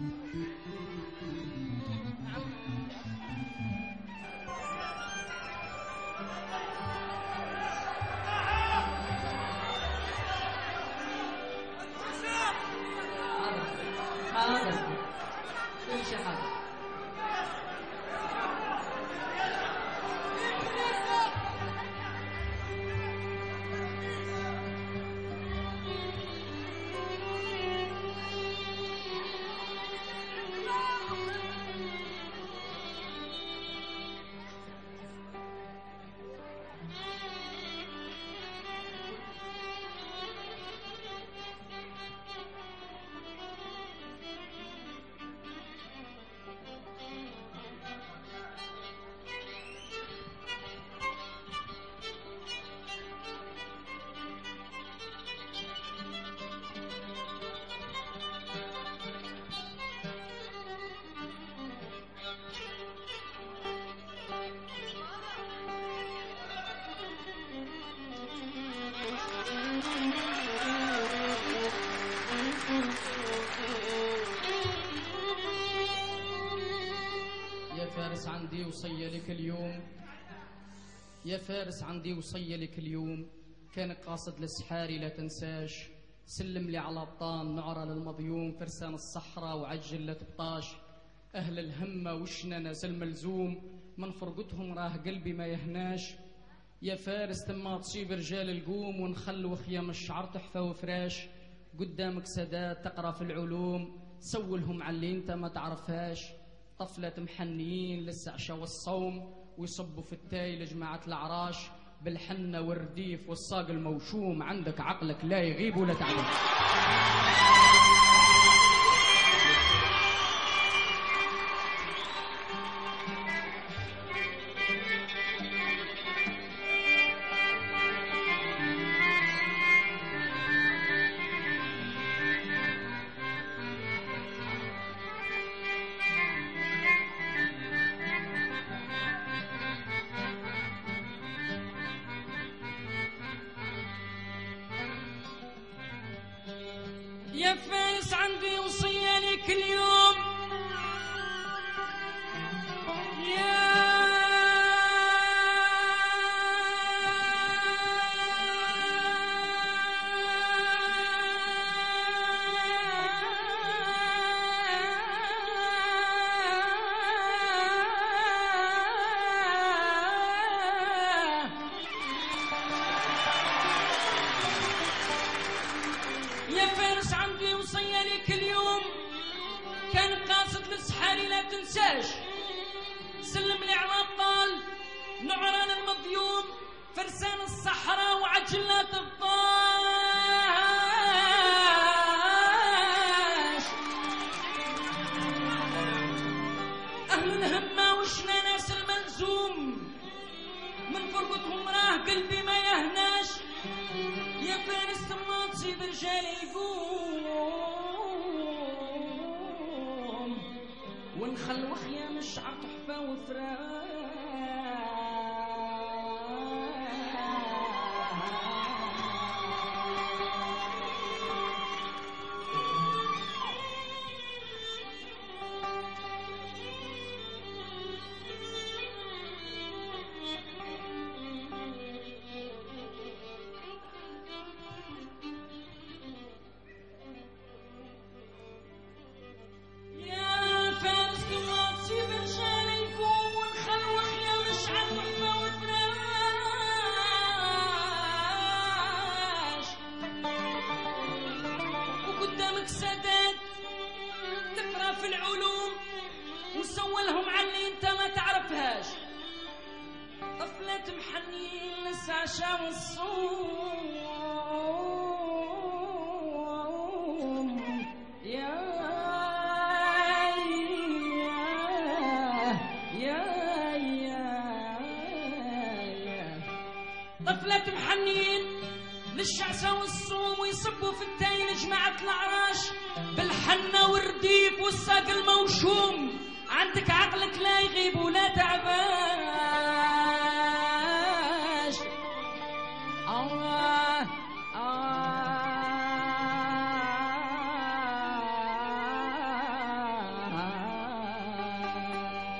كل شيء حاضر. عندي وصية لك اليوم، يا فارس عندي وصية لك اليوم، كان قاصد لسحاري لا تنساش، سلم لي على بطان نعرة للمضيوم، فرسان الصحراء وعجل لا تبطاش، أهل الهمة وشنا نازل ملزوم، من فرقتهم راه قلبي ما يهناش، يا فارس تما تصيب رجال القوم، ونخلو خيام الشعر تحفة وفراش، قدامك سادات تقرا في العلوم، سولهم على اللي انت ما تعرفهاش، طفلة محنيين للسعشة والصوم، ويصبوا في التاي لجماعة العراش، بالحنة والرديف والصاق الموشوم، عندك عقلك لا يغيب ولا تعلم. يا فارس عندي وصية لك اليوم، يا فارس عندي وصية لك اليوم، كان قاصد للسحاري لا تنساش، سلم لي على ابطال نعران المضيوم، فرسان الصحراء وعجل لا تبطاش، أهل الهمة وشنا ناس الملزوم، من فرقتهم راه قلبي ما يهناش، يا فارس ثم تصيب رجال القوم، ونخلو خيام الشعر تحفة وفراش، سادات تقرا في العلوم، وسولهم عن اللي انت ما تعرفهاش، طفلة محنين للسعشة والصوم، يا طفلة محنين للشعشة والصوم، ويصبوا في التاي لجماعة العراش، بالحنة والرديف والساق الموشوم، عندك عقلك لا يغيب ولا تعبان.